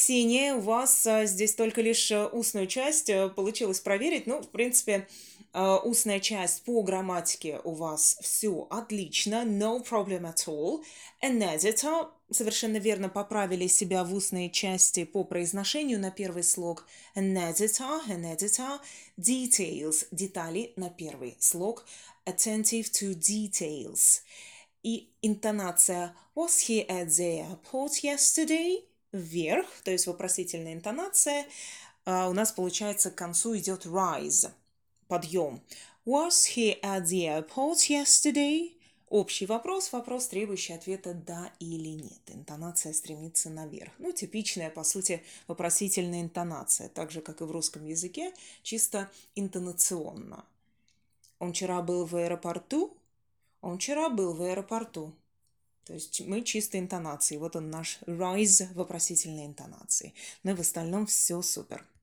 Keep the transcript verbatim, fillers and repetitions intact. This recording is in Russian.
Ксения, у вас а, здесь только лишь э, устную часть э, получилось проверить. Ну, в принципе, э, устная часть по грамматике у вас все отлично, no problem at all. An editor, совершенно верно поправили себя в устной части по произношению на первый слог. An editor, an editor. Details, детали на первый слог. Attentive to details. И интонация was he at the airport yesterday? Вверх, то есть вопросительная интонация. А у нас получается к концу идет rise, подъем. Was he at the airport yesterday? Общий вопрос, вопрос, требующий ответа да или нет. Интонация стремится наверх. Ну, типичная, по сути, вопросительная интонация, так же, как и в русском языке, чисто интонационно. Он вчера был в аэропорту? Он вчера был в аэропорту. То есть мы чисто интонации. Вот он наш rise вопросительной интонации. Но и в остальном все супер.